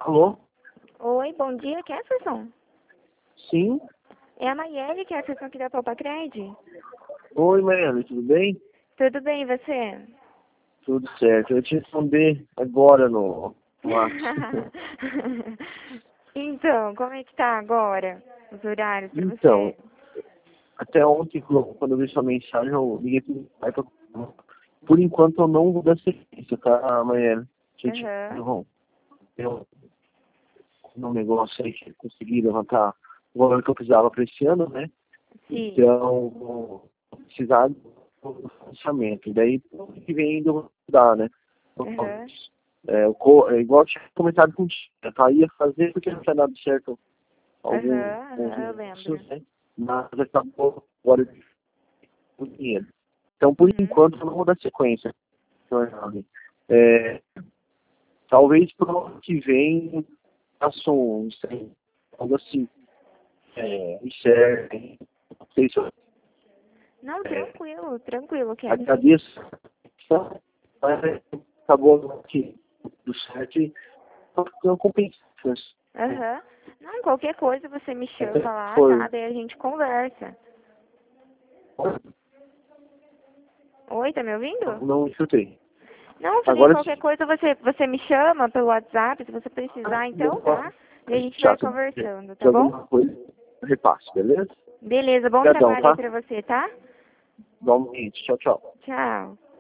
Alô? Oi, bom dia, Jefferson. Sim? É a Nayeli, Jefferson, aqui da Topacred. Oi, Mariana, tudo bem? Tudo bem, e você? Tudo certo. Eu te responder agora no WhatsApp. Então, como é que tá agora os horários pra Então, você? até ontem, quando eu vi sua mensagem, eu liguei pro pai pra... Por enquanto, eu não vou dar sequência, tá, Mariana? Gente, Aham. eu um negócio aí que eu consegui levantar o valor que eu precisava para esse ano, né? Sim. Então, vou precisar do financiamento. Daí, o que vem ainda eu vou dar, né? Aham. Igual eu tinha comentado contigo, eu tá, ia fazer porque não tinha dado certo alguns Aham, eu lembro. negócios, né? Mas acabou agora o dinheiro. Então, por Uhum. enquanto, eu não vou dar sequência. É, talvez pro ano que vem faça algo assim, enxergue, não sei se eu Não, é, tranquilo, tranquilo, Jefferson. agradeço, mas acabou aqui do certo e não compensa. Aham. Não, qualquer coisa você me chama lá, tá? Foi. Daí a gente conversa. Oi, tá me ouvindo? Não escutei. Não, eu falei, Agora qualquer sim. coisa você me chama pelo WhatsApp, se você precisar, então, tá? E a gente vai Chato. conversando, De tá bom? alguma coisa, repasse, beleza? Beleza, bom Obrigadão, trabalho aí tá? pra você, tá? Igualmente. Tchau, tchau. Tchau.